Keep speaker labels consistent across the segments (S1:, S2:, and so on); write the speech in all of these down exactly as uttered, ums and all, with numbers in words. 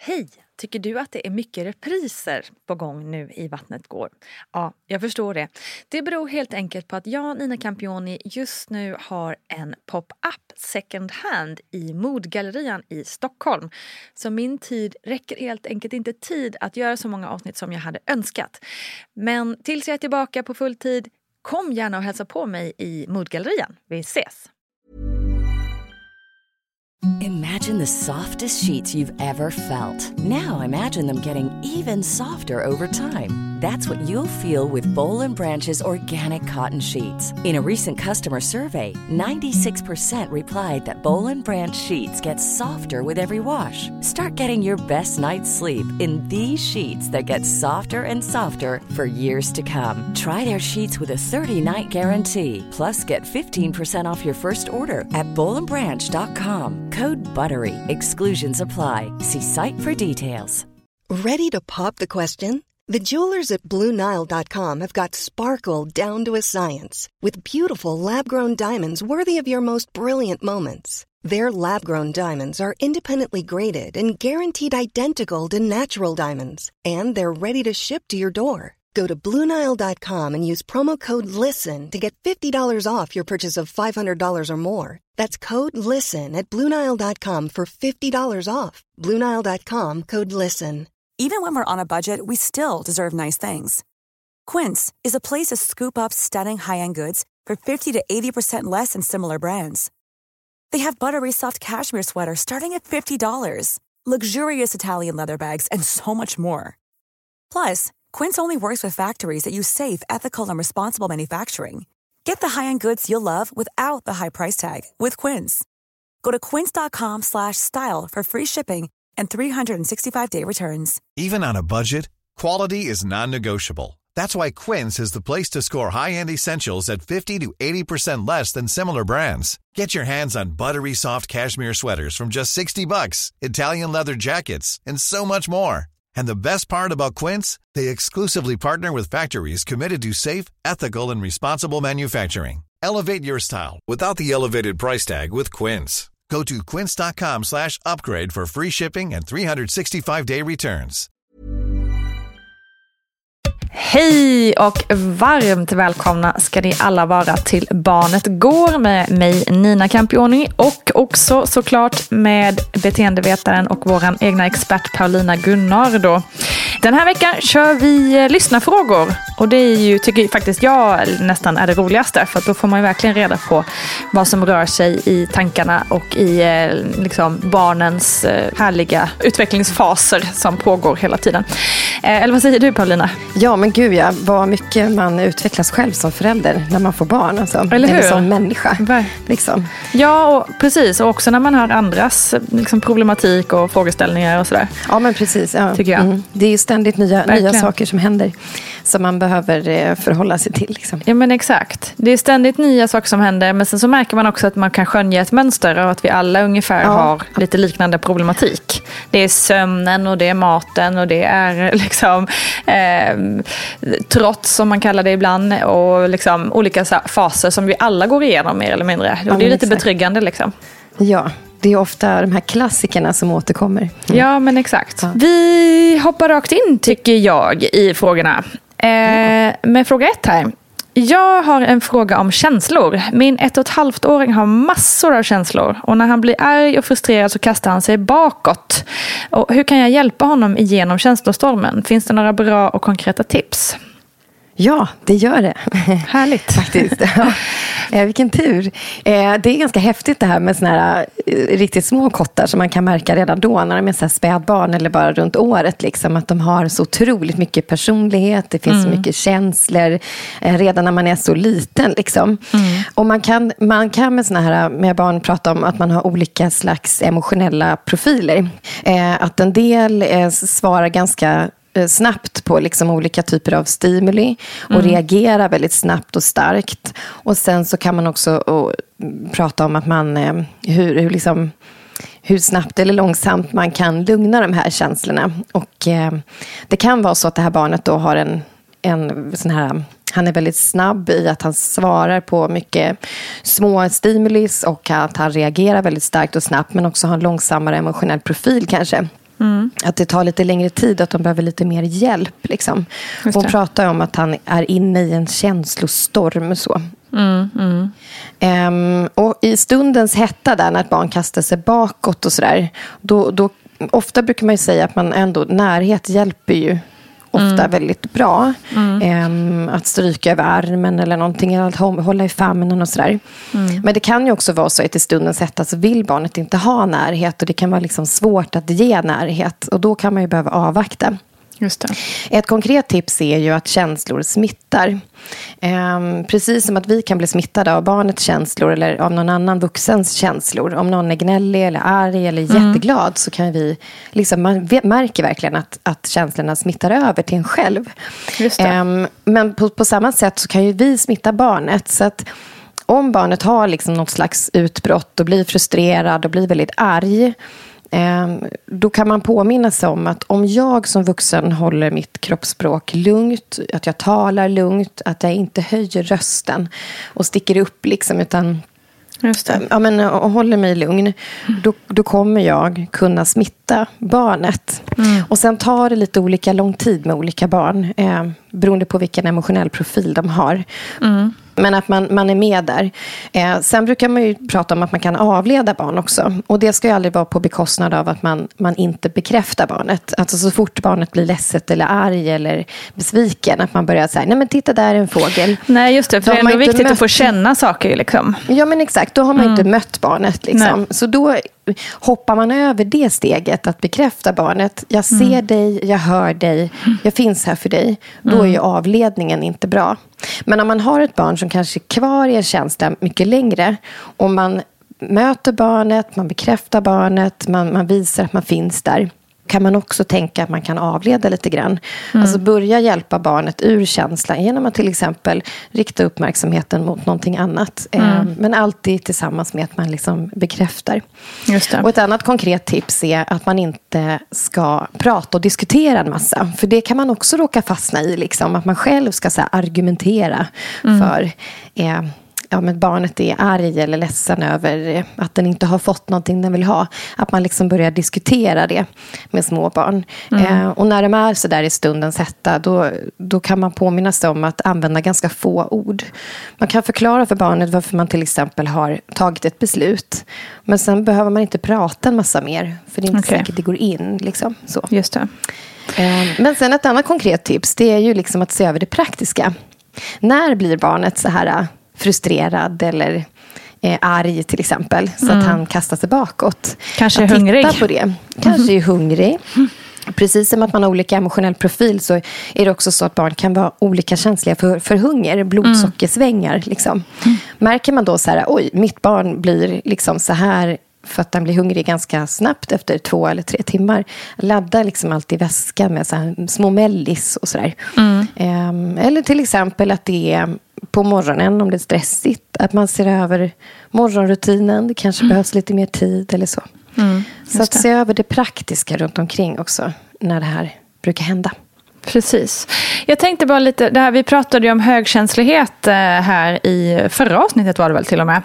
S1: Hej! Tycker du att det är mycket repriser på gång nu i Vattnet går? Ja, jag förstår det. Det beror helt enkelt på att jag, Nina Campioni, just nu har en pop-up second hand i Modgallerian i Stockholm. Så min tid räcker helt enkelt inte tid att göra så många avsnitt som jag hade önskat. Men tills jag är tillbaka på full tid, kom gärna och hälsa på mig i Modgallerian. Vi ses!
S2: Imagine the softest sheets you've ever felt. Now imagine them getting even softer over time. That's what you'll feel with Boll and Branch's organic cotton sheets. In a recent customer survey, ninety-six percent replied that Boll and Branch sheets get softer with every wash. Start getting your best night's sleep in these sheets that get softer and softer for years to come. Try their sheets with a thirty-night guarantee. Plus, get fifteen percent off your first order at boll and branch dot com. Code BUTTERY. Exclusions apply. See site for details.
S3: Ready to pop the question? The jewelers at Blue Nile dot com have got sparkle down to a science with beautiful lab-grown diamonds worthy of your most brilliant moments. Their lab-grown diamonds are independently graded and guaranteed identical to natural diamonds, and they're ready to ship to your door. Go to Blue Nile dot com and use promo code LISTEN to get fifty dollars off your purchase of five hundred dollars or more. That's code LISTEN at Blue Nile dot com for fifty dollars off. Blue Nile dot com, code LISTEN.
S4: Even when we're on a budget, we still deserve nice things. Quince is a place to scoop up stunning high-end goods for fifty to eighty percent less than similar brands. They have buttery soft cashmere sweaters starting at fifty dollars, luxurious Italian leather bags, and so much more. Plus, Quince only works with factories that use safe, ethical, and responsible manufacturing. Get the high-end goods you'll love without the high price tag with Quince. Go to quince dot com slash style for free shipping and three sixty-five day returns.
S5: Even on a budget, quality is non-negotiable. That's why Quince is the place to score high-end essentials at fifty to eighty percent less than similar brands. Get your hands on buttery soft cashmere sweaters from just sixty bucks, Italian leather jackets, and so much more. And the best part about Quince, they exclusively partner with factories committed to safe, ethical, and responsible manufacturing. Elevate your style without the elevated price tag with Quince. Go to quince dot com slash upgrade for free shipping and three sixty-five day returns.
S1: Hej och varmt välkomna ska ni alla vara till Barnet går med mig Nina Campioni och också såklart med beteendevetaren och våran egna expert Paulina Gunnar då. Den här veckan kör vi lyssnarfrågor och det är ju, tycker faktiskt jag nästan är det roligaste, för att då får man ju verkligen reda på vad som rör sig i tankarna och i liksom barnens härliga utvecklingsfaser som pågår hela tiden. Eller vad säger du, Paulina?
S6: Ja, men gud ja, vad mycket man utvecklas själv som förälder när man får barn. Alltså.
S1: Eller hur?
S6: Eller som människa. Liksom.
S1: Ja, och precis. Och också när man har andras liksom, problematik och frågeställningar och sådär.
S6: Ja, men precis. Ja.
S1: Tycker jag. Mm.
S6: Det är ju ständigt nya, nya saker som händer som man behöver eh, förhålla sig till. Liksom.
S1: Ja, men exakt. Det är ständigt nya saker som händer, men sen så märker man också att man kan skönja ett mönster och att vi alla ungefär ja. har lite liknande problematik. Det är sömnen och det är maten och det är liksom eh, trots, som man kallar det ibland, och liksom olika faser som vi alla går igenom mer eller mindre.
S6: Ja,
S1: och det är lite
S6: exakt.
S1: betryggande liksom.
S6: Ja, det är ofta de här klassikerna som återkommer. Mm.
S1: Ja, men exakt.
S6: Ja.
S1: Vi hoppar rakt in, tycker jag, i frågorna. Eh, ja. Med fråga ett här. Jag har en fråga om känslor. Min ett och ett halvt åring har massor av känslor. Och när han blir arg och frustrerad så kastar han sig bakåt. Och hur kan jag hjälpa honom igenom känslostormen? Finns det några bra och konkreta tips?
S6: Ja, det gör det.
S1: Härligt.
S6: Faktiskt. Ja. Eh, vilken tur. Eh, det är ganska häftigt det här med såna här eh, riktigt små kottar som man kan märka redan då när de är så här spädbarn eller bara runt året. Liksom, att de har så otroligt mycket personlighet. Det finns mm. så mycket känslor eh, redan när man är så liten. Liksom. Mm. Och man kan, man kan med såna här med barn prata om att man har olika slags emotionella profiler. Eh, att en del eh, svarar ganska snabbt på liksom olika typer av stimuli och mm. reagerar väldigt snabbt och starkt. Och sen så kan man också och, prata om att man hur, hur, liksom, hur snabbt eller långsamt man kan lugna de här känslorna. Och eh, det kan vara så att det här barnet då har en, en sån här, han är väldigt snabb i att han svarar på mycket små stimulis och att han reagerar väldigt starkt och snabbt, men också har en långsammare emotionell profil kanske. Mm. Att det tar lite längre tid, att de behöver lite mer hjälp. Liksom. Hon pratar om att han är inne i en känslostorm. Så.
S1: Mm, mm.
S6: Um, och i stundens hetta där, när ett barn kastar sig bakåt och sådär, då, då, ofta brukar man ju säga att man ändå, närhet hjälper ju ofta mm. väldigt bra. Mm. Um, att stryka över armen eller någonting, att hålla i famnen och sådär. Mm. Men det kan ju också vara så att i stundens hetta så vill barnet inte ha närhet, och det kan vara liksom svårt att ge närhet, och då kan man ju behöva avvakta.
S1: Just det.
S6: Ett konkret tips är ju att känslor smittar. Ehm, precis som att vi kan bli smittade av barnets känslor eller av någon annan vuxens känslor. Om någon är gnällig eller arg eller mm. jätteglad, så kan vi liksom, man märker verkligen att, att känslorna smittar över till en själv.
S1: Just det.
S6: Ehm, men på, på samma sätt så kan ju vi smitta barnet. Så att om barnet har liksom något slags utbrott och blir frustrerad och blir väldigt arg, då kan man påminna sig om att om jag som vuxen håller mitt kroppsspråk lugnt, att jag talar lugnt, att jag inte höjer rösten och sticker upp liksom, utan
S1: Just det.
S6: Ja, men, och håller mig lugn, då, då kommer jag kunna smitta barnet. Mm. Och sen tar det lite olika lång tid med olika barn, eh, beroende på vilken emotionell profil de har. Mm. Men att man, man är med där. Eh, sen brukar man ju prata om att man kan avleda barn också. Och det ska ju aldrig vara på bekostnad av att man, man inte bekräftar barnet. Alltså så fort barnet blir ledset eller arg eller besviken, att man börjar säga, nej men titta, där är en fågel.
S1: Nej, just det, för det är ändå viktigt mött... att få känna saker liksom.
S6: Ja, men exakt, då har man mm. inte mött barnet liksom. Så då hoppar man över det steget, att bekräfta barnet. Jag ser mm. dig, jag hör dig, jag finns här för dig. Då mm. är ju avledningen inte bra. Men om man har ett barn som kanske är kvar i en känsla mycket längre, och man möter barnet, man bekräftar barnet, man, man visar att man finns där, kan man också tänka att man kan avleda lite grann. Mm. Alltså börja hjälpa barnet ur känslan genom att till exempel rikta uppmärksamheten mot någonting annat. Mm. Eh, men alltid tillsammans med att man liksom bekräftar.
S1: Just det.
S6: Och ett annat konkret tips är att man inte ska prata och diskutera en massa. För det kan man också råka fastna i. Liksom, att man själv ska så här, argumentera mm. för... Eh, ja, men barnet är arg eller ledsen över att den inte har fått någonting den vill ha. Att man liksom börjar diskutera det med små barn. Mm. Eh, och när de är så där i stundens hetta, då, då kan man påminna sig om att använda ganska få ord. Man kan förklara för barnet varför man till exempel har tagit ett beslut. Men sen behöver man inte prata en massa mer. För det är inte okay. säkert det går in. Liksom, så.
S1: Just det.
S6: Eh, men sen ett annat konkret tips, det är ju liksom att se över det praktiska. När blir barnet så här... frustrerad eller eh, arg till exempel, så mm. att han kastar sig bakåt.
S1: Kanske är
S6: att
S1: hungrig.
S6: Titta på det. Kanske är hungrig. Precis som att man har olika emotionell profil, så är det också så att barn kan vara olika känsliga för, för hunger, blodsockersvängar. Mm. Liksom. Mm. Märker man då så här, oj, mitt barn blir liksom så här för att den blir hungrig ganska snabbt efter två eller tre timmar. Laddar liksom alltid väskan med så här små mellis och sådär. Mm. Um, eller till exempel att det är på morgonen, om det är stressigt, att man ser över morgonrutinen. Det kanske mm. behövs lite mer tid eller så. Mm, så att se över det praktiska runt omkring också när det här brukar hända.
S1: Precis. Jag tänkte bara lite, det här, vi pratade ju om högkänslighet eh, här i förra avsnittet var det väl till och med.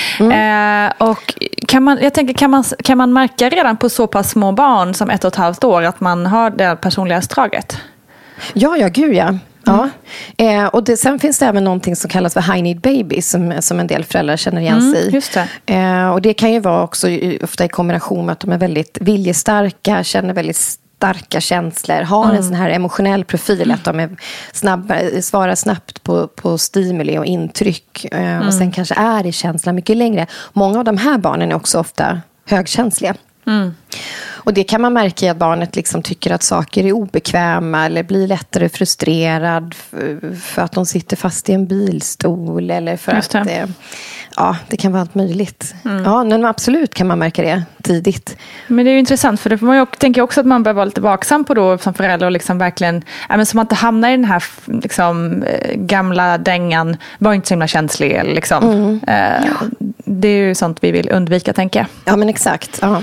S1: Mm. Eh, och kan man, jag tänker, kan man, kan man märka redan på så pass små barn som ett och ett halvt år att man har det personlighetsdraget?
S6: Ja, ja, gud ja. Ja, eh, och det, sen finns det även någonting som kallas för high need baby som, som en del föräldrar känner igen sig
S1: mm, just det.
S6: Eh, och det kan ju vara också ofta i kombination med att de är väldigt viljestarka, känner väldigt starka känslor, har mm. en sån här emotionell profil att de är snabbare, svarar snabbt på, på stimuli och intryck eh, mm. och sen kanske är i känslan mycket längre. Många av de här barnen är också ofta högkänsliga. Mm. Och det kan man märka i att barnet liksom tycker att saker är obekväma eller blir lättare frustrerad för, för att de sitter fast i en bilstol eller för att det, ja, det kan vara allt möjligt. Mm. Ja, men absolut kan man märka det tidigt. Men
S1: det är ju intressant, för det får man ju, tänker också att man behöver vara lite vaksam på då som förälder och liksom verkligen, ja, men så man inte hamnar i den här liksom, gamla dängan, var inte så himla känslig liksom. Mm. Eh, ja. Det är ju sånt vi vill undvika, tänker jag.
S6: Ja, men exakt. Ja.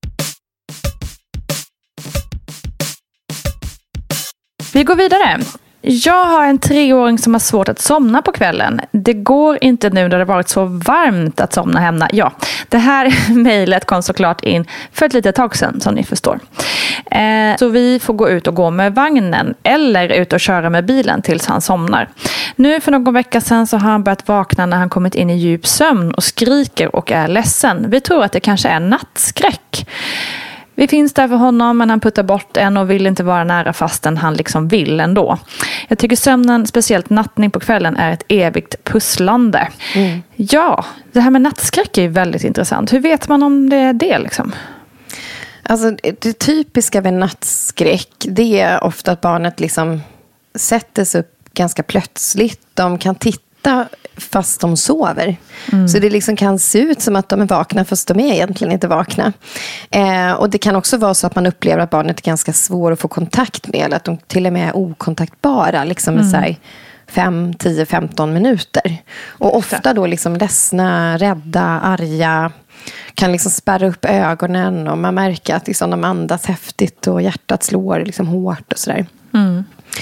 S1: Vi går vidare. Jag har en treåring som har svårt att somna på kvällen. Det går inte nu när det varit så varmt att somna hemma. Ja, det här mejlet kom såklart in för ett litet tag sedan, som ni förstår. Eh, så vi får gå ut och gå med vagnen eller ut och köra med bilen tills han somnar. Nu för någon vecka sedan så har han börjat vakna när han kommit in i djup sömn och skriker och är ledsen. Vi tror att det kanske är nattskräck. Vi finns där för honom, men han puttar bort en och vill inte vara nära fastän han liksom vill ändå. Jag tycker sömnen, speciellt nattning på kvällen, är ett evigt pusslande. Mm. Ja, det här med nattskräck är ju väldigt intressant. Hur vet man om det är det liksom?
S6: Alltså det typiska med nattskräck, det är ofta att barnet liksom sätter sig upp ganska plötsligt. De kan titta fast de sover. Mm. Så det liksom kan se ut som att de är vakna fast de är egentligen inte vakna. Eh, och det kan också vara så att man upplever att barnet är ganska svår att få kontakt med. Eller att de till och med är okontaktbara liksom mm. i så här fem, tio, femton minuter. Och ofta då liksom ledsna, rädda, arga, kan liksom spärra upp ögonen och man märker att liksom de andas häftigt och hjärtat slår liksom hårt och sådär. Mm.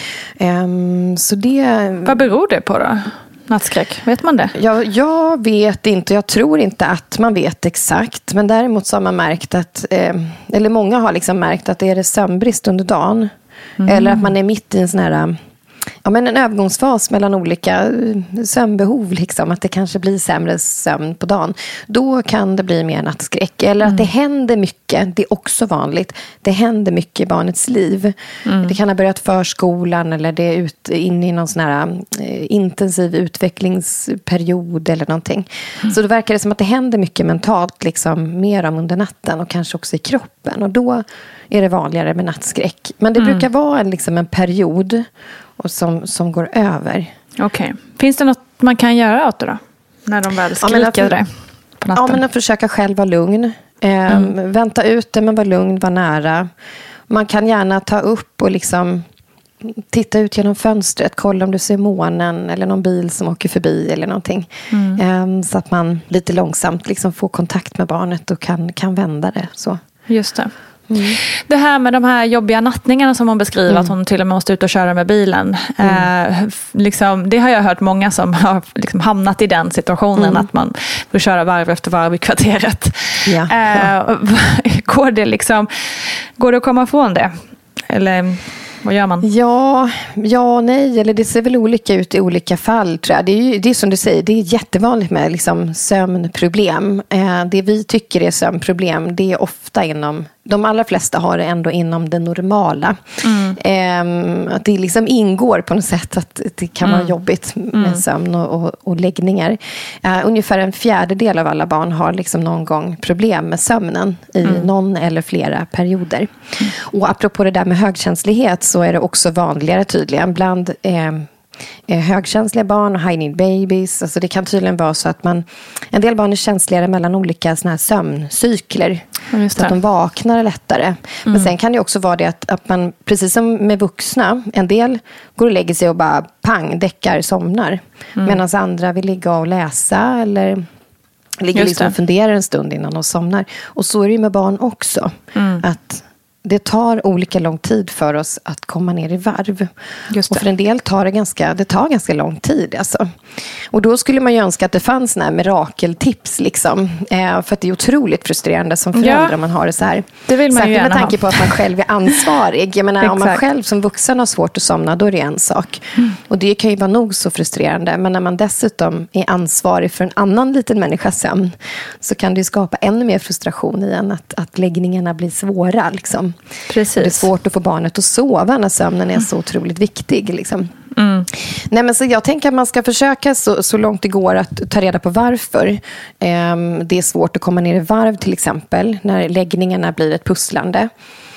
S6: Um, så det...
S1: Vad beror det på då? Nattskräck, vet man det?
S6: Jag, jag vet inte, jag tror inte att man vet exakt. Men däremot så har man märkt att, eh, eller många har liksom märkt att det är det sömnbrist under dagen. Mm. Eller att man är mitt i en sån här, ja, men en övergångsfas mellan olika sömnbehov. Liksom, att det kanske blir sämre sömn på dagen. Då kan det bli mer nattskräck. Eller att mm. det händer mycket, det är också vanligt. Det händer mycket i barnets liv. Mm. Det kan ha börjat förskolan eller det är ut, in i någon sån här eh, intensiv utvecklingsperiod eller någonting. Mm. Så då verkar det som att det händer mycket mentalt liksom, mer om under natten och kanske också i kroppen. Och då är det vanligare med nattskräck. Men det mm. brukar vara en, liksom en period och som, som går över.
S1: Okej. Okay. Finns det något man kan göra åt det då? När de väl skriker ja, att, det på natten?
S6: Ja, men att försöka själv vara lugn. Eh, mm. Vänta ut det, men vara lugn, vara nära. Man kan gärna ta upp och liksom titta ut genom fönstret. Kolla om du ser månen eller någon bil som åker förbi eller någonting. Mm. Eh, så att man lite långsamt liksom får kontakt med barnet och kan, kan vända det. Så.
S1: Just det. Mm. Det här med de här jobbiga nattningarna som hon beskriver, mm. att hon till och med måste ut och köra med bilen. Mm. Eh, liksom, det har jag hört många som har liksom hamnat i den situationen mm. att man får köra varv efter varv i kvarteret. Ja. Eh, går det liksom, går det att komma ifrån det? Eller vad gör man?
S6: Ja, ja nej. Eller det ser väl olika ut i olika fall, tror jag. Det är ju det är som du säger, det är jättevanligt med liksom, sömnproblem. Eh, det vi tycker är sömnproblem, det är ofta inom... De allra flesta har det ändå inom det normala. Mm. Eh, att det liksom ingår på något sätt att det kan mm. vara jobbigt med mm. sömn och, och, och läggningar. Eh, ungefär en fjärdedel av alla barn har liksom någon gång problem med sömnen i mm. någon eller flera perioder. Mm. Och apropå det där med högkänslighet så är det också vanligare tydligen bland... Eh, högkänsliga barn och high need babies. Alltså det kan tydligen vara så att man, en del barn är känsligare mellan olika såna här sömncykler. Ja, så att de vaknar lättare. Mm. Men sen kan det också vara det att, att man, precis som med vuxna, en del går och lägger sig och bara pang, däckar, somnar. Mm. Medan andra vill ligga och läsa eller ligger liksom och funderar en stund innan de somnar. Och så är det ju med barn också. Mm. Att det tar olika lång tid för oss att komma ner i varv. Just det. Och för en del tar det ganska, det tar ganska lång tid. Alltså. Och då skulle man ju önska att det fanns såna här mirakeltips. Liksom. Eh, för att det är otroligt frustrerande som förälder om man har det så här.
S1: Det vill man
S6: Särskilt
S1: ju gärna
S6: med tanke
S1: ha.
S6: på att man själv är ansvarig. Jag menar, om man själv som vuxen har svårt att somna, då är det en sak. Mm. Och det kan ju vara nog så frustrerande. Men när man dessutom är ansvarig för en annan liten människas sömn, så kan det ju skapa ännu mer frustration i en att, att läggningarna blir svåra. Liksom.
S1: Precis.
S6: Det är svårt att få barnet att sova när sömnen är så otroligt viktig. Liksom. Mm. Nej, men så jag tänker att man ska försöka så, så långt det går att ta reda på varför. Um, det är svårt att komma ner i varv till exempel när läggningarna blir ett pusslande.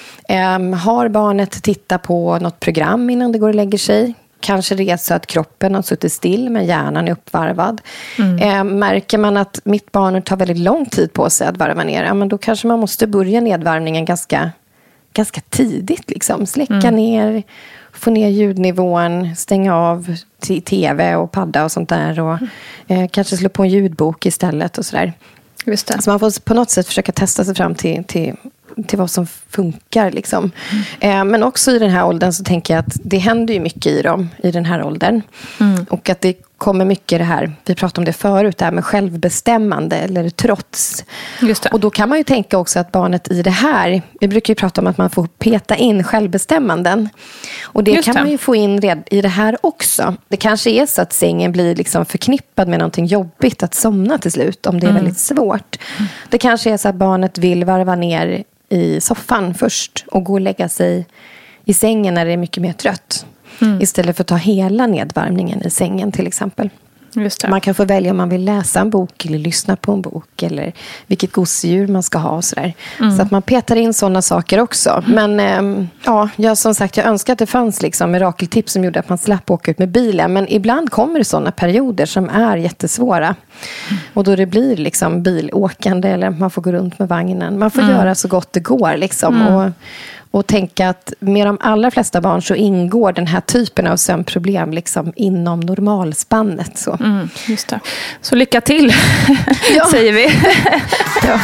S6: Um, har barnet tittat på något program innan det går och lägger sig? Kanske det är så att kroppen har suttit still men hjärnan är uppvarvad. Mm. Eh, märker man att mitt barn tar väldigt lång tid på sig att varva ner, ja, men då kanske man måste börja nedvarvningen ganska, ganska tidigt. Liksom. Släcka mm. ner, få ner ljudnivån, stänga av t- tv och padda och sånt där. Och eh, kanske slå på en ljudbok istället och sådär.
S1: Just det.
S6: Så man får på något sätt försöka testa sig fram till, till vad, till vad som funkar. Liksom. Mm. Eh, men också i den här åldern så tänker jag att det händer ju mycket i dem i den här åldern. Mm. Och att det kommer mycket det här, vi pratade om det förut, det här med självbestämmande eller trots.
S1: Just det.
S6: Och då kan man ju tänka också att barnet i det här, vi brukar ju prata om att man får peta in självbestämmanden. Och det
S1: Just
S6: kan
S1: det.
S6: man ju få in red, i det här också. Det kanske är så att sängen blir liksom förknippad med någonting jobbigt att somna till slut, om det är mm. väldigt svårt. Mm. Det kanske är så att barnet vill varva ner i soffan först och gå och lägga sig i sängen när det är mycket mer trött. Mm. Istället för att ta hela nedvarvningen i sängen till exempel.
S1: Just det.
S6: Man kan få välja om man vill läsa en bok eller lyssna på en bok eller vilket gosedjur man ska ha och sådär. Mm. Så att man petar in sådana saker också. Men eh, ja, jag, som sagt, jag önskar att det fanns liksom mirakeltips som gjorde att man slapp åka ut med bilen. Men ibland kommer det sådana perioder som är jättesvåra. Mm. Och då det blir liksom bilåkande eller man får gå runt med vagnen. Man får mm. göra så gott det går liksom. Mm. Och Och tänka att med de allra flesta barn så ingår den här typen av sömnproblem liksom inom normalspannet. Så,
S1: mm, just det. Så lycka till, ja. säger vi. ja.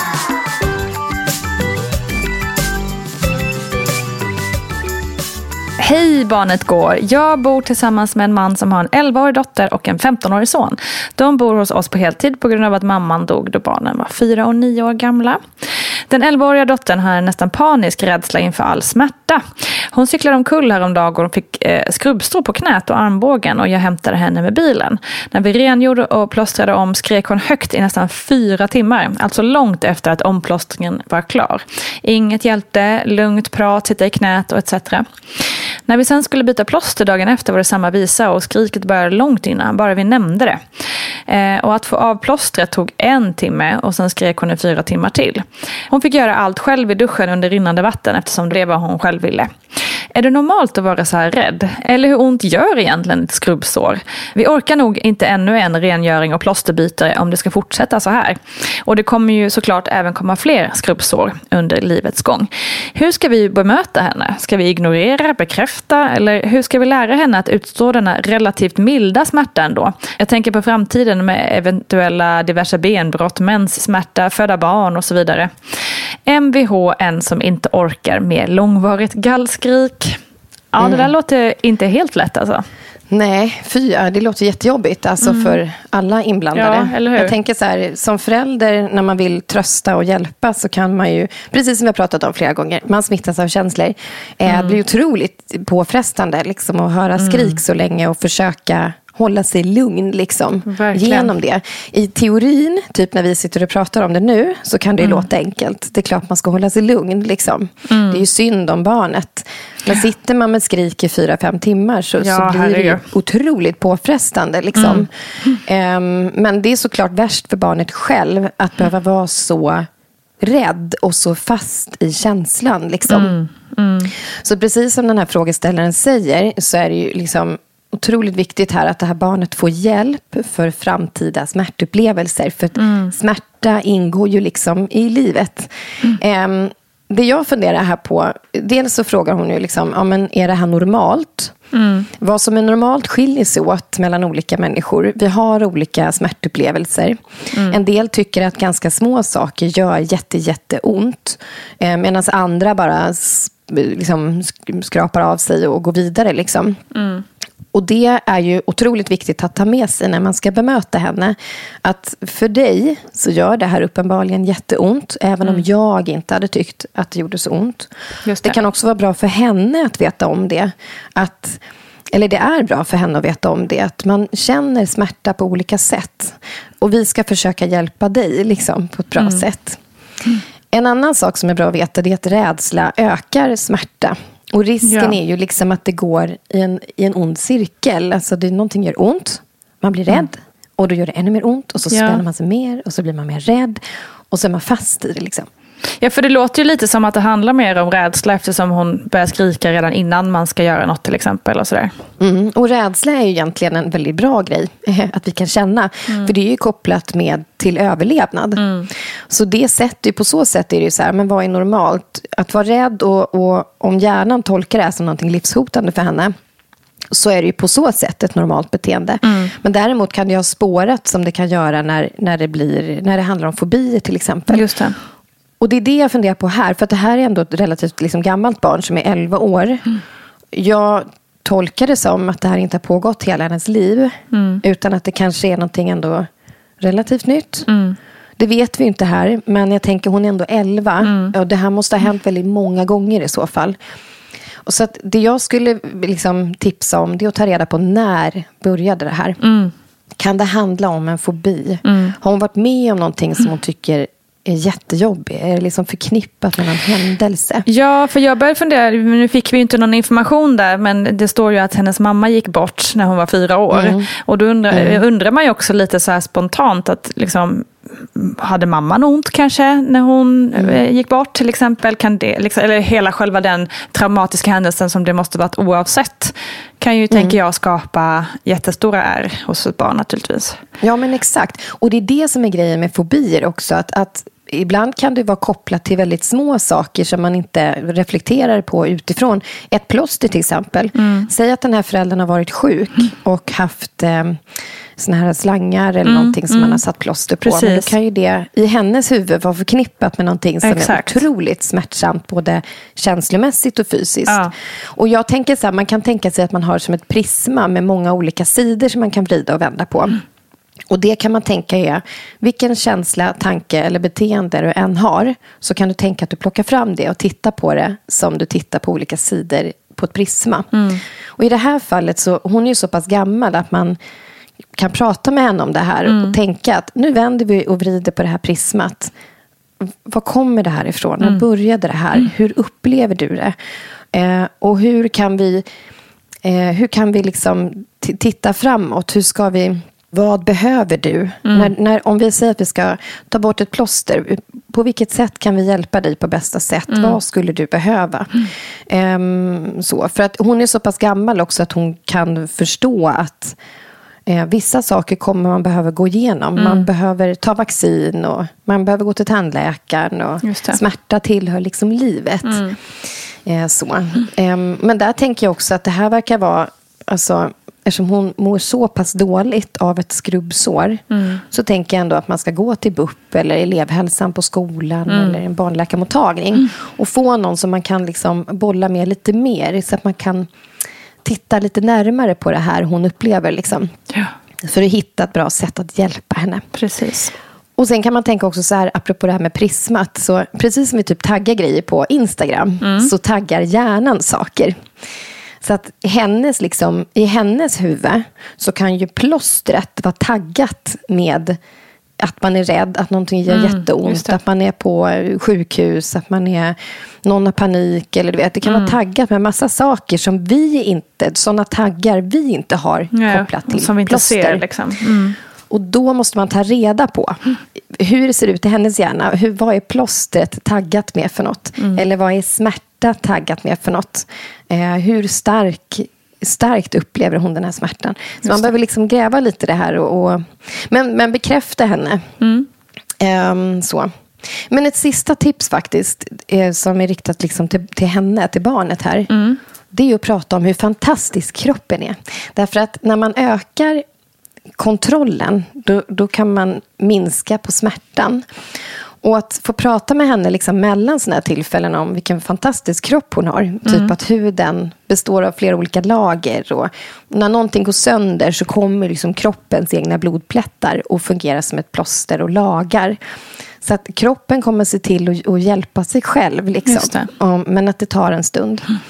S1: Hej, barnet går. Jag bor tillsammans med en man som har en elvaårig dotter och en femtonårig son. De bor hos oss på heltid på grund av att mamman dog då barnen var fyra och nio år gamla. Den elvaåriga dottern har en nästan panisk rädsla inför all smärta. Hon cyklade omkull häromdagen och fick eh, skrubbstrå på knät och armbågen och jag hämtade henne med bilen. När vi rengjorde och plåstrade om skrek hon högt i nästan fyra timmar. Alltså långt efter att omplåstringen var klar. Inget hjälpte, lugnt prat, sitta i knät och et cetera. När vi sen skulle byta plåster dagen efter var det samma visa och skriket började långt innan, bara vi nämnde det. Eh, och att få av plåstret tog en timme och sen skrek hon i fyra timmar till. Hon fick göra allt själv i duschen under rinnande vatten eftersom det var hon själv ville. Är det normalt att vara så här rädd? Eller hur ont gör egentligen ett skrubbsår? Vi orkar nog inte ännu en rengöring och plåsterbyte om det ska fortsätta så här. Och det kommer ju såklart även komma fler skrubbsår under livets gång. Hur ska vi bemöta henne? Ska vi ignorera, bekräfta? Eller hur ska vi lära henne att utstå denna relativt milda smärta ändå? Jag tänker på framtiden med eventuella diverse benbrott, mens, smärta, föda barn och så vidare. M V H, en som inte orkar med långvarigt gallskrik. Ja, mm. det där låter inte helt lätt alltså.
S6: Nej, fy, det låter jättejobbigt alltså mm. för alla inblandade.
S1: Ja, eller hur?
S6: Jag tänker så här, som förälder när man vill trösta och hjälpa så kan man ju, precis som vi har pratat om flera gånger, man smittas av känslor. Mm. Det blir otroligt påfrestande liksom, att höra skrik mm. så länge och försöka hålla sig lugn liksom, genom det. I teorin, typ när vi sitter och pratar om det nu, så kan det ju mm. låta enkelt. Det är klart man ska hålla sig lugn. Liksom. Mm. Det är ju synd om barnet. Men sitter man med skrik i fyra, fem timmar så, ja, så blir herregud. det otroligt påfrestande. Liksom. Mm. Um, men det är såklart värst för barnet själv att behöva vara så rädd och så fast i känslan. Liksom. Mm. Mm. Så precis som den här frågeställaren säger så är det ju liksom otroligt viktigt här att det här barnet får hjälp för framtida smärtupplevelser. För att mm. smärta ingår ju liksom i livet. Mm. Um, det jag funderar här på, dels så frågar hon ju liksom, ja, men är det här normalt? Mm. Vad som är normalt skiljer sig åt mellan olika människor. Vi har olika smärtupplevelser. Mm. En del tycker att ganska små saker gör jätte, jätte ont. Eh, medan andra bara liksom skrapar av sig och går vidare liksom. Mm. Och det är ju otroligt viktigt att ta med sig när man ska bemöta henne. Att för dig så gör det här uppenbarligen jätteont. Även mm. om jag inte hade tyckt att det gjorde så ont. Just det. Det kan också vara bra för henne att veta om det. Att, eller det är bra för henne att veta om det. Att man känner smärta på olika sätt. Och vi ska försöka hjälpa dig liksom, på ett bra mm. sätt. Mm. En annan sak som är bra att veta är att rädsla ökar smärta. Och risken ja. är ju liksom att det går i en, i en ond cirkel. Alltså det, någonting gör ont, man blir rädd. Mm. Och då gör det ännu mer ont. Och så ja. spänner man sig mer och så blir man mer rädd. Och så är man fast i det liksom.
S1: Ja, för det låter ju lite som att det handlar mer om rädsla eftersom hon börjar skrika redan innan man ska göra något till exempel och sådär.
S6: Mm, och rädsla är ju egentligen en väldigt bra grej att vi kan känna. Mm. För det är ju kopplat med till överlevnad. Mm. Så det sättet, på så sätt är det ju så här, men vad är normalt? Att vara rädd och, och om hjärnan tolkar det här som någonting livshotande för henne, så är det ju på så sätt ett normalt beteende. Mm. Men däremot kan det ha spårat som det kan göra när, när, det blir, när det handlar om fobier till exempel.
S1: Just det.
S6: Och det är det jag funderar på här. För att det här är ändå ett relativt liksom, gammalt barn som är elva år. Mm. Jag tolkar det som att det här inte har pågått hela hennes liv. Mm. Utan att det kanske är någonting ändå relativt nytt. Mm. Det vet vi inte här. Men jag tänker hon är ändå elva. Mm. Och det här måste ha hänt väldigt många gånger i så fall. Och så att det jag skulle liksom tipsa om, det är att ta reda på när började det här. Mm. Kan det handla om en fobi? Mm. Har hon varit med om någonting som hon tycker är jättejobbig? Är det liksom förknippat med någon händelse?
S1: Ja, för jag började fundera, nu fick vi ju inte någon information där, men det står ju att hennes mamma gick bort när hon var fyra år. Mm. Och då undrar, mm. undrar man ju också lite så här spontant att liksom, hade mamman ont kanske när hon mm. gick bort till exempel? Kan det, liksom, eller hela själva den traumatiska händelsen som det måste varit oavsett kan ju, mm. tänker jag, skapa jättestora ärr hos ett barn naturligtvis.
S6: Ja, men exakt. Och det är det som är grejen med fobier också. Att, att ibland kan det vara kopplat till väldigt små saker som man inte reflekterar på utifrån. Ett plåster till exempel. Mm. Säg att den här föräldern har varit sjuk mm. och haft eh, såna här slangar eller mm. någonting som mm. man har satt plåster på. Precis. Men då kan ju det i hennes huvud vara förknippat med någonting som Exakt. Är otroligt smärtsamt, både känslomässigt och fysiskt. Ja. Och jag tänker så här, man kan tänka sig att man har som ett prisma med många olika sidor som man kan vrida och vända på. Mm. Och det kan man tänka är, vilken känsla, tanke eller beteende du än har, så kan du tänka att du plockar fram det och tittar på det som du tittar på olika sidor på ett prisma. Mm. Och i det här fallet så, hon är ju så pass gammal att man kan prata med henne om det här mm. och tänka att nu vänder vi och vrider på det här prismat. Var kommer det här ifrån? Mm. När började det här? Mm. Hur upplever du det? Eh, och hur kan vi eh, hur kan vi liksom t- titta framåt? Hur ska vi... Vad behöver du? Mm. När, när, om vi säger att vi ska ta bort ett plåster, på vilket sätt kan vi hjälpa dig på bästa sätt? Mm. Vad skulle du behöva? Mm. Um, så, för att hon är så pass gammal också att hon kan förstå att eh, vissa saker kommer man behöva gå igenom. Mm. Man behöver ta vaccin och man behöver gå till tandläkaren. Och smärta tillhör liksom livet. Mm. Eh, så. Um, men där tänker jag också att det här verkar vara... Alltså, eftersom hon mår så pass dåligt av ett skrubbsår mm. så tänker jag ändå att man ska gå till B U P eller elevhälsan på skolan mm. eller en barnläkarmottagning mm. och få någon som man kan liksom bolla med lite mer så att man kan titta lite närmare på det här hon upplever liksom. Ja. För att hitta ett bra sätt att hjälpa henne.
S1: Precis.
S6: Och sen kan man tänka också så här, apropå det här med prismat, så precis som vi typ taggar grejer på Instagram mm. så taggar hjärnan saker. Så att hennes, liksom, i hennes huvud så kan ju plåstret vara taggat med att man är rädd, att någonting gör mm, jätteont, att man är på sjukhus, att man är någon har panik eller du vet, det kan mm. vara taggat med massa saker som vi inte, sådana taggar vi inte har ja, kopplat till
S1: som vi inte plåster. Ser liksom. Mm.
S6: Och då måste man ta reda på hur det ser ut i hennes hjärna. Hur, vad är plåstret taggat med för något? Mm. Eller vad är smärta taggat med för något? Eh, hur stark, starkt upplever hon den här smärtan? Så Just man det. behöver liksom gräva lite det här. Och, och, men, men bekräfta henne. Mm. Eh, så. Men ett sista tips faktiskt. Eh, som är riktat liksom till, till henne, till barnet här. Mm. Det är ju att prata om hur fantastisk kroppen är. Därför att när man ökar kontrollen, då, då kan man minska på smärtan. Och att få prata med henne liksom mellan såna här tillfällen om vilken fantastisk kropp hon har. Mm. Typ att huden består av flera olika lager. Och när någonting går sönder så kommer liksom kroppens egna blodplättar och fungerar som ett plåster och lagar. Så att kroppen kommer se till att, att hjälpa sig själv. Liksom. Um, men att det tar en stund. Mm.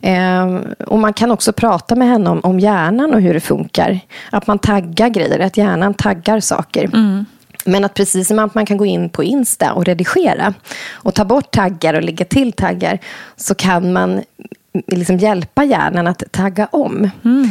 S6: Eh, och man kan också prata med henne om, om hjärnan och hur det funkar. Att man taggar grejer, att hjärnan taggar saker. Mm. Men att precis som att man kan gå in på Insta och redigera och ta bort taggar och lägga till taggar, så kan man liksom hjälpa hjärnan att tagga om. Mm.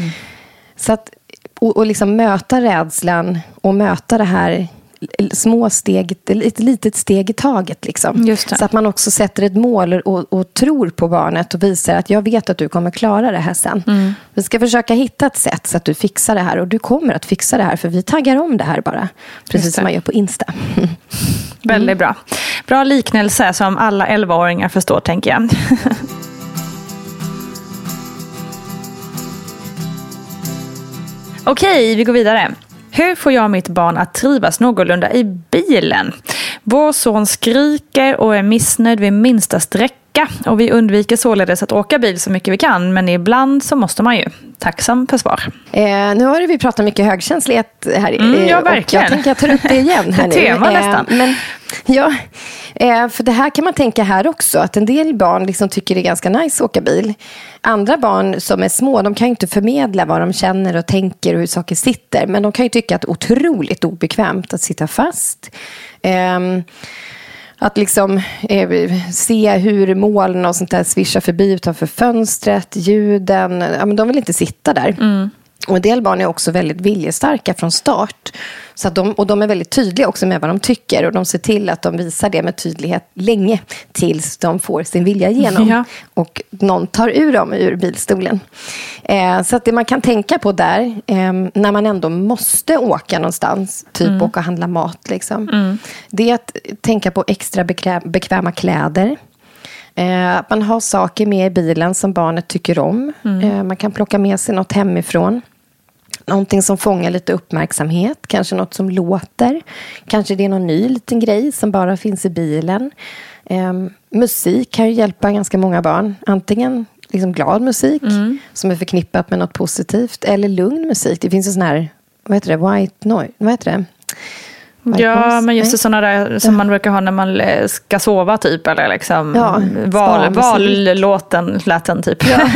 S6: Så att, och, och liksom möta rädslan och möta det här små steg, ett litet steg i taget liksom. Så att man också sätter ett mål och, och tror på barnet och visar att jag vet att du kommer klara det här sen. Mm. Vi ska försöka hitta ett sätt så att du fixar det här, och du kommer att fixa det här, för vi taggar om det här bara. Precis som man gör på Insta. Mm.
S1: Väldigt bra. Bra liknelse som alla elvaåringar förstår, tänker jag. Okej, vi går vidare. Hur får jag mitt barn att trivas någorlunda i bilen? Vår son skriker och är missnöjd vid minsta sträcka och vi undviker således att åka bil så mycket vi kan, men ibland så måste man ju. Tacksam för svar.
S6: Eh, nu har vi pratat mycket högkänslighet här.
S1: Mm, ja, verkligen.
S6: Jag tänker jag tar upp det igen här nu.
S1: Tema nästan.
S6: Eh, men, ja, eh, för det här kan man tänka här också. Att en del barn liksom tycker det är ganska nice att åka bil. Andra barn som är små, de kan ju inte förmedla vad de känner och tänker och hur saker sitter. Men de kan ju tycka att det är otroligt obekvämt att sitta fast. Eh, Att liksom eh, se hur moln och sånt där svischar förbi utanför fönstret, ljuden. Ja, men de vill inte sitta där. Mm. Och en del barn är också väldigt viljestarka från start. Så att de, och de är väldigt tydliga också med vad de tycker. Och de ser till att de visar det med tydlighet länge tills de får sin vilja igenom. Ja. Och någon tar ur dem ur bilstolen. Eh, så att det man kan tänka på där, eh, när man ändå måste åka någonstans, typ mm. åka och handla mat, liksom, mm. det är att tänka på extra bekväm, bekväma kläder. Eh, man har saker med i bilen som barnet tycker om. Mm. Eh, man kan plocka med sig något hemifrån. Någonting som fångar lite uppmärksamhet. Kanske något som låter. Kanske det är någon ny liten grej som bara finns i bilen. Eh, musik kan ju hjälpa ganska många barn. Antingen liksom glad musik mm. som är förknippat med något positivt. Eller lugn musik. Det finns ju sån här, vad heter det? White noise. Vad heter det? White
S1: ja,
S6: noise?
S1: men just det, sådana där som ja. man brukar ha när man ska sova typ. Eller liksom
S6: ja,
S1: val, vallåten, läten typ.
S6: Ja,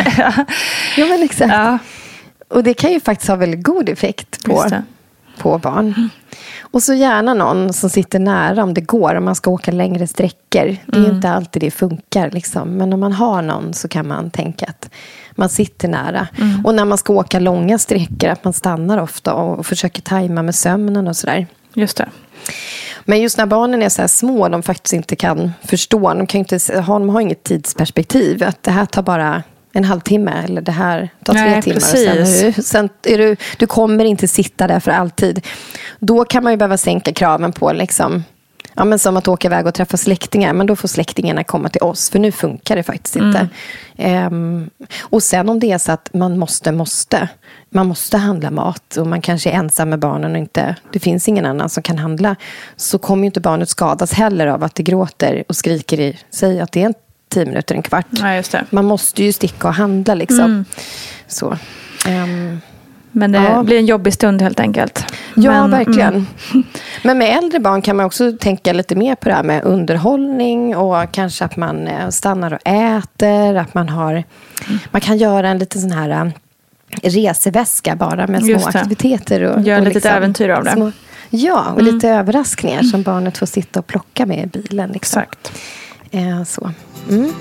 S6: ja men exakt.
S1: Ja.
S6: Och det kan ju faktiskt ha väldigt god effekt på, på barn. Mm. Och så gärna någon som sitter nära om det går. Om man ska åka längre sträckor. Det är mm. inte alltid det funkar. Liksom. Men om man har någon så kan man tänka att man sitter nära. Mm. Och när man ska åka långa sträckor att man stannar ofta och försöker tajma med sömnen och sådär.
S1: Just det.
S6: Men just när barnen är så här små, de faktiskt inte kan förstå. De, kan inte ha, de har inget tidsperspektiv. Att det här tar bara en halvtimme eller det här tar tre
S1: Nej,
S6: timmar.
S1: Precis.
S6: Och sen, sen är du, du kommer inte sitta där för alltid. Då kan man ju behöva sänka kraven på liksom, ja, men som att åka iväg och träffa släktingar. Men då får släktingarna komma till oss. För nu funkar det faktiskt inte. Mm. Um, och sen om det är så att man måste, måste. Man måste handla mat. Och man kanske är ensam med barnen och inte, det finns ingen annan som kan handla. Så kommer ju inte barnet skadas heller av att det gråter och skriker i sig att det är en tio minuter, en kvart.
S1: Ja, just det.
S6: Man måste ju sticka och handla liksom. Mm. Så. Um,
S1: Men det ja. blir en jobbig stund helt enkelt.
S6: Ja,
S1: Men,
S6: verkligen.
S1: Mm.
S6: Men med äldre barn kan man också tänka lite mer på det här med underhållning och kanske att man stannar och äter, att man har mm. man kan göra en liten sån här reseväska bara med små aktiviteter. Och,
S1: Gör
S6: och
S1: lite
S6: liksom,
S1: äventyr av det.
S6: Små, ja, och
S1: mm.
S6: lite överraskningar mm. som barnet får sitta och plocka med i bilen. Liksom.
S1: Exakt.
S6: Eh, så. Mm.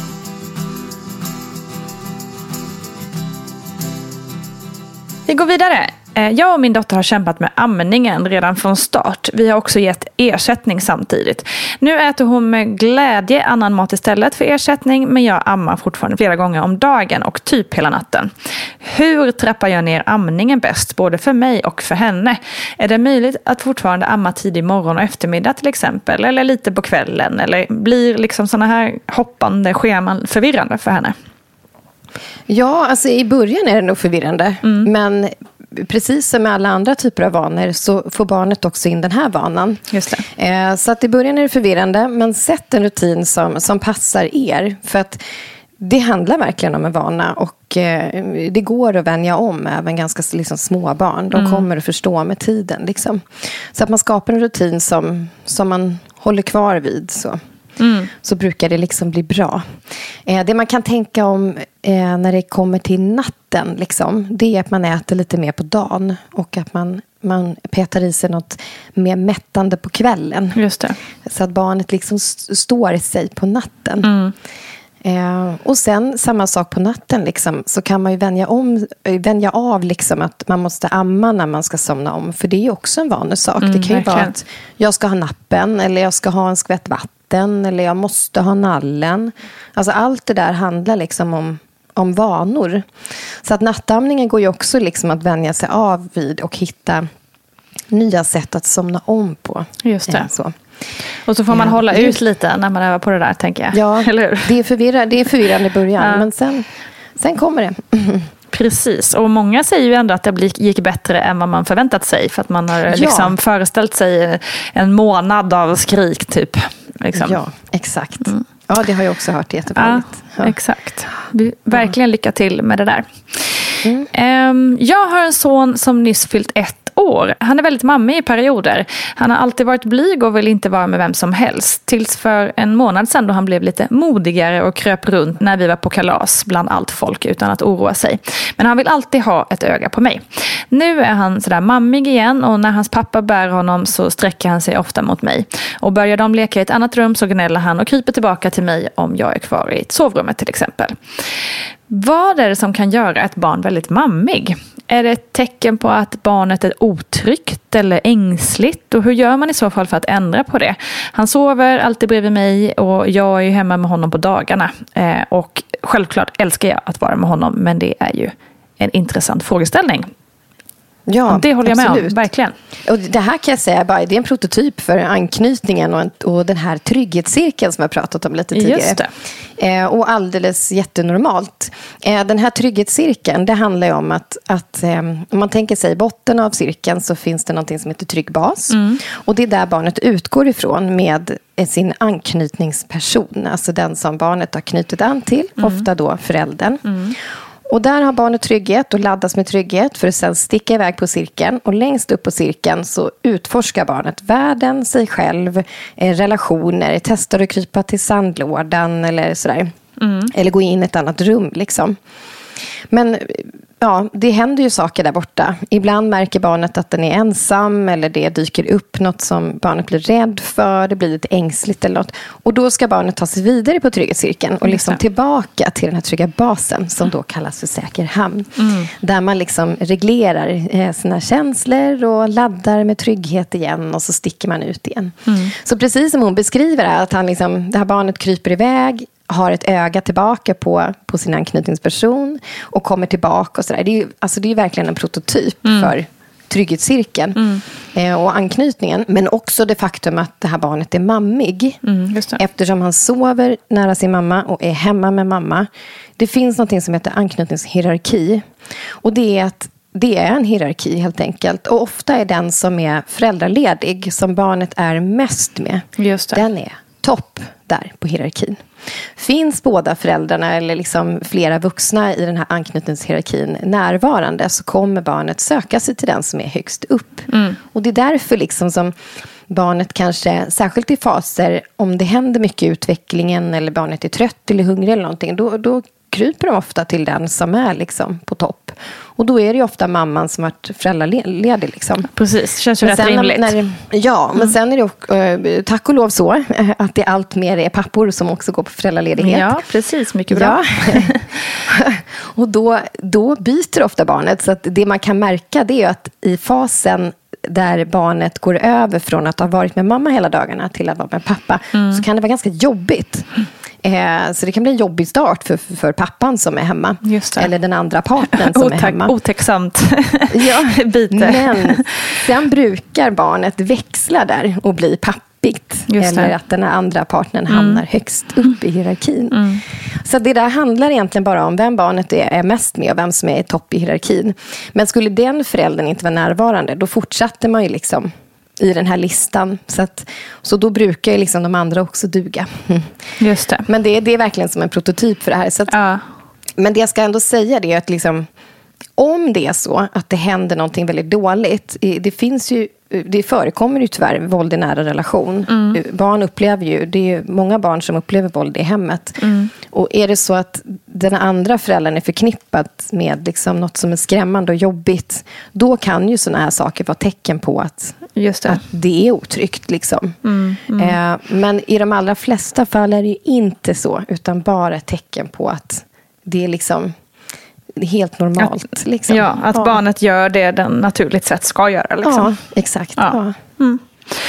S1: Vi går vidare. Jag och min dotter har kämpat med amningen redan från start. Vi har också gett ersättning samtidigt. Nu äter hon med glädje annan mat istället för ersättning, men jag ammar fortfarande flera gånger om dagen och typ hela natten. Hur trappar jag ner amningen bäst, både för mig och för henne? Är det möjligt att fortfarande amma tidig morgon och eftermiddag till exempel, eller lite på kvällen? Eller blir liksom såna här hoppande scheman förvirrande för henne?
S6: Ja, alltså i början är det nog förvirrande, mm. men precis som med alla andra typer av vanor så får barnet också in den här vanan. Just det. Eh, så att i början är det förvirrande, men sätt en rutin som, som passar er. För att det handlar verkligen om en vana och eh, det går att vänja om även ganska liksom, små barn. De mm. kommer att förstå med tiden. Liksom. Så att man skapar en rutin som, som man håller kvar vid så. Mm. Så brukar det liksom bli bra. Eh, det man kan tänka om eh, när det kommer till natten liksom, det är att man äter lite mer på dagen och att man, man petar i sig något mer mättande på kvällen. Just det. Så att barnet liksom st- står i sig på natten. Mm. Eh, och sen samma sak på natten liksom, så kan man ju vänja, om, vänja av liksom, att man måste amma när man ska somna om. För det är ju också en vanlig sak. Mm, det kan ju verkligen vara att jag ska ha nappen eller jag ska ha en skvätt vatten eller jag måste ha nallen. Alltså allt det där handlar liksom om, om vanor. Så att nattamningen går ju också liksom att vänja sig av vid och hitta nya sätt att somna om på. Just det. Ja, så.
S1: Och så får man ja, hålla det ut lite när man övar på det där, tänker jag.
S6: Ja,
S1: eller hur?
S6: Det är förvirrande, det är förvirrande i början, ja. Men sen, sen kommer det.
S1: Precis, och många säger ju ändå att det gick bättre än vad man förväntat sig. För att man har ja. liksom föreställt sig en månad av skrik typ. Liksom.
S6: Ja, exakt. Mm. Ja, det har jag också hört jättevanligt.
S1: Ja, ja. Exakt. Du, verkligen lycka till med det där. Mm. Jag har en son som nyss fyllt ett år. Han är väldigt mammig i perioder. Han har alltid varit blyg och vill inte vara med vem som helst. Tills för en månad sedan då han blev lite modigare och kröp runt när vi var på kalas bland allt folk utan att oroa sig. Men han vill alltid ha ett öga på mig. Nu är han sådär mammig igen och när hans pappa bär honom så sträcker han sig ofta mot mig. Och börjar de leka i ett annat rum så gnäller han och kryper tillbaka till mig om jag är kvar i sovrummet till exempel. Vad är det som kan göra ett barn väldigt mammig? Är det ett tecken på att barnet är otryggt eller ängsligt? Och hur gör man i så fall för att ändra på det? Han sover alltid bredvid mig och jag är hemma med honom på dagarna. Eh, och självklart älskar jag att vara med honom, men det är ju en intressant frågeställning.
S6: Ja,
S1: och det håller jag
S6: absolut.
S1: med om, verkligen.
S6: Och det här kan jag säga bara, det är en prototyp för anknytningen och, en, och den här trygghetscirkeln som jag pratat om lite tidigare.
S1: Just det.
S6: Eh, och alldeles jättenormalt. Eh, den här trygghetscirkeln, det handlar ju om att, att eh, om man tänker sig i botten av cirkeln så finns det någonting som heter trygg bas. Mm. Och det är där barnet utgår ifrån med sin anknytningsperson. Alltså den som barnet har knutit an till, mm. ofta då föräldern. Mm. Och där har barnet trygghet och laddas med trygghet för att sedan sticka iväg på cirkeln. Och längst upp på cirkeln så utforskar barnet världen, sig själv, eh, relationer, testar att krypa till sandlådan eller sådär. Mm. Eller gå in i ett annat rum liksom. Men ja, det händer ju saker där borta. Ibland märker barnet att den är ensam eller det dyker upp något som barnet blir rädd för. Det blir lite ängsligt eller något. Och då ska barnet ta sig vidare på trygghetscirkeln och liksom tillbaka till den här trygga basen som då kallas för säker hamn. Mm. Där man liksom reglerar sina känslor och laddar med trygghet igen och så sticker man ut igen. Mm. Så precis som hon beskriver det, att han liksom, det här barnet kryper iväg, har ett öga tillbaka på, på sin anknytningsperson och kommer tillbaka och sådär. Det är ju alltså det är verkligen en prototyp mm. för trygghetscirkeln mm. eh, och anknytningen. Men också det faktum att det här barnet är mammig. Mm, just det. Eftersom han sover nära sin mamma och är hemma med mamma. Det finns något som heter anknytningshierarki. Och det är att det är en hierarki helt enkelt. Och ofta är den som är föräldraledig, som barnet är mest med,
S1: just det.
S6: Den är topp där på hierarkin. Finns båda föräldrarna eller liksom flera vuxna i den här anknytningshierarkin närvarande så kommer barnet söka sig till den som är högst upp. Mm. Och det är därför liksom som barnet kanske, särskilt i faser om det händer mycket i utvecklingen eller barnet är trött eller hungrig eller någonting, då, då kryper de ofta till den som är liksom på topp. Och då är det ju ofta mamman som varit föräldraledig liksom.
S1: Precis, känns ju rätt rimligt.
S6: När, ja, mm. men sen är det äh, tack och lov så att det allt mer är pappor som också går på föräldraledighet.
S1: Ja, precis, mycket bra.
S6: Ja. Och då, då byter ofta barnet. Så att det man kan märka det är att i fasen där barnet går över från att ha varit med mamma hela dagarna till att vara med pappa, mm. så kan det vara ganska jobbigt. Eh, så det kan bli en jobbig start för, för, för pappan som är hemma. Eller den andra partnern som
S1: Otack,
S6: är hemma.
S1: Otäcksamt
S6: ja,
S1: byte.
S6: Men sen brukar barnet växla där och bli pappigt. Eller att den andra partnern mm. hamnar högst upp i hierarkin. Mm. Så det där handlar egentligen bara om vem barnet är, är mest med och vem som är i topp i hierarkin. Men skulle den föräldern inte vara närvarande, då fortsatte man ju liksom i den här listan. Så, att, så då brukar ju liksom de andra också duga.
S1: Just det.
S6: Men det, det är verkligen som en prototyp för det här. Så att,
S1: ja.
S6: Men det jag ska ändå säga det är att liksom, om det är så att det händer någonting väldigt dåligt, det finns ju, det förekommer ju tyvärr våld i nära relation. Mm. Barn upplever ju, det är många barn som upplever våld i hemmet. Mm. Och är det så att den andra föräldern är förknippat med liksom något som är skrämmande och jobbigt, då kan ju såna här saker vara tecken på att Just det. Att det är otryggt liksom. Mm. Mm. Eh, men i de allra flesta fall är det ju inte så, utan bara ett tecken på att det är liksom helt normalt.
S1: Att,
S6: liksom.
S1: Ja, att ja. barnet gör det den naturligt sett ska göra. Liksom.
S6: Ja, exakt. Ja. Ja.
S1: Mm.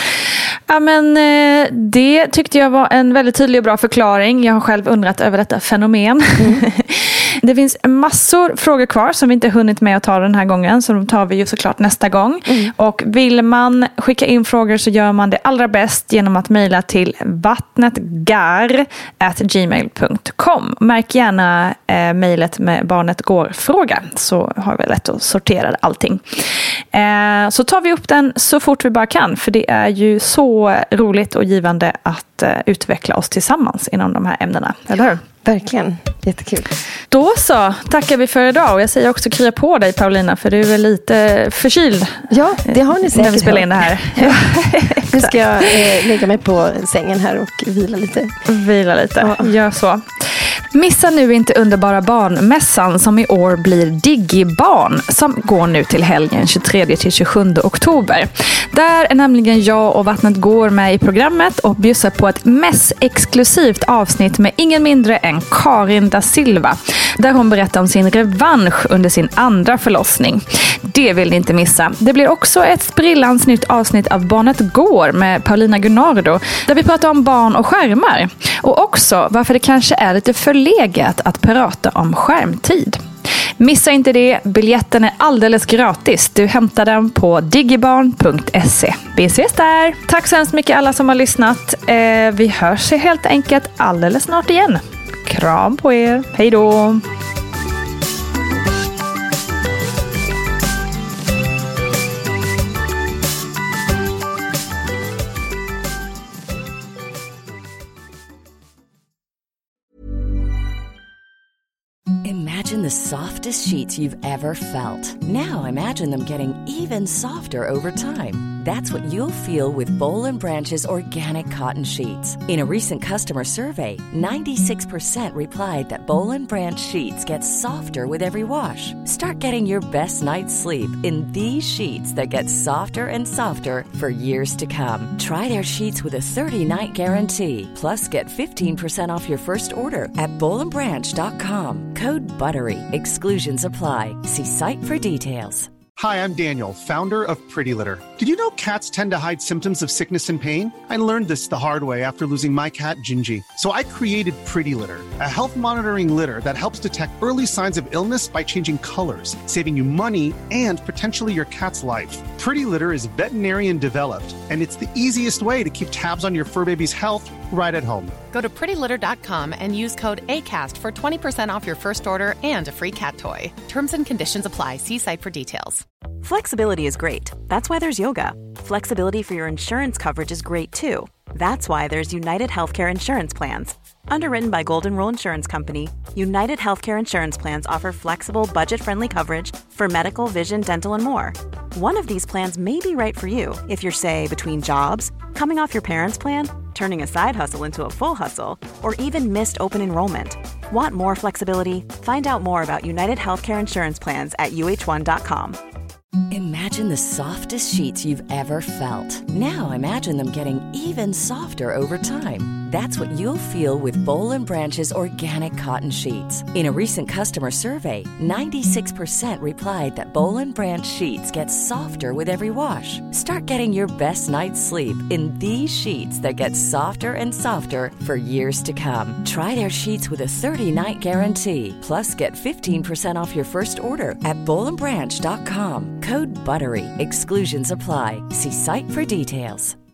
S1: Ja, men det tyckte jag var en väldigt tydlig och bra förklaring. Jag har själv undrat över detta fenomen. Mm. Det finns massor frågor kvar som vi inte hunnit med att ta den här gången, så de tar vi ju såklart nästa gång. Mm. Och vill man skicka in frågor så gör man det allra bäst genom att mejla till vattnetgar at gmail punkt com. Märk gärna eh, mejlet med barnet går-fråga, så har vi lätt att sortera allting. Eh, så tar vi upp den så fort vi bara kan, för det är ju så roligt och givande att eh, utveckla oss tillsammans inom de här ämnena, eller hur?
S6: Verkligen, jättekul.
S1: Då så, tackar vi för idag. Och jag säger också krya på dig, Paulina, för du är lite förkyld.
S6: Ja, det har ni säkert.
S1: När vi spelar in det här.
S6: Ja. Nu ska jag eh, lägga mig på sängen här och vila lite.
S1: Vila lite, ja. Gör så. Missa nu inte underbara barnmässan som i år blir Digibarn, som går nu till helgen tjugotredje till tjugosjunde oktober. Där är nämligen jag och Vattnet går med i programmet och bjussar på ett mäss-exklusivt avsnitt med ingen mindre än Karin da Silva, där hon berättar om sin revansch under sin andra förlossning. Det vill ni inte missa. Det blir också ett sprillans nytt avsnitt av Barnet går med Paulina Gunnardo, där vi pratar om barn och skärmar. Och också varför det kanske är lite förlegat att prata om skärmtid. Missa inte det, biljetten är alldeles gratis. Du hämtar den på digibarn punkt se. Vi ses där. Tack så hemskt mycket alla som har lyssnat. Eh, vi hörs helt enkelt alldeles snart igen. Kram på er. Hej då!
S2: Imagine the softest sheets you've ever felt. Now imagine them getting even softer over time. That's what you'll feel with Boll and Branch's organic cotton sheets. In a recent customer survey, ninety-six percent replied that Boll and Branch sheets get softer with every wash. Start getting your best night's sleep in these sheets that get softer and softer for years to come. Try their sheets with a thirty-night guarantee. Plus, get fifteen percent off your first order at boll and branch dot com. Code BUTTERY. Exclusions apply. See site for details.
S7: Hi, I'm Daniel, founder of Pretty Litter. Did you know cats tend to hide symptoms of sickness and pain? I learned this the hard way after losing my cat, Gingy. So I created Pretty Litter, a health monitoring litter that helps detect early signs of illness by changing colors, saving you money and potentially your cat's life. Pretty Litter is veterinarian developed, and it's the easiest way to keep tabs on your fur baby's health right at home.
S8: Go to pretty litter dot com and use code ACAST for twenty percent off your first order and a free cat toy. Terms and conditions apply. See site for details.
S4: Flexibility is great. That's why there's yoga. Flexibility for your insurance coverage is great too. That's why there's United Healthcare Insurance Plans. Underwritten by Golden Rule Insurance Company, United Healthcare Insurance Plans offer flexible, budget-friendly coverage for medical, vision, dental, and more. One of these plans may be right for you if you're, say, between jobs, coming off your parents' plan, turning a side hustle into a full hustle, or even missed open enrollment. Want more flexibility? Find out more about United Healthcare Insurance Plans at U H one dot com.
S2: Imagine the softest sheets you've ever felt. Now imagine them getting even softer over time. That's what you'll feel with Boll and Branch's organic cotton sheets. In a recent customer survey, ninety-six percent replied that Boll and Branch sheets get softer with every wash. Start getting your best night's sleep in these sheets that get softer and softer for years to come. Try their sheets with a thirty-night guarantee. Plus, get fifteen percent off your first order at boll and branch dot com. Code BUTTERY. Exclusions apply. See site for details.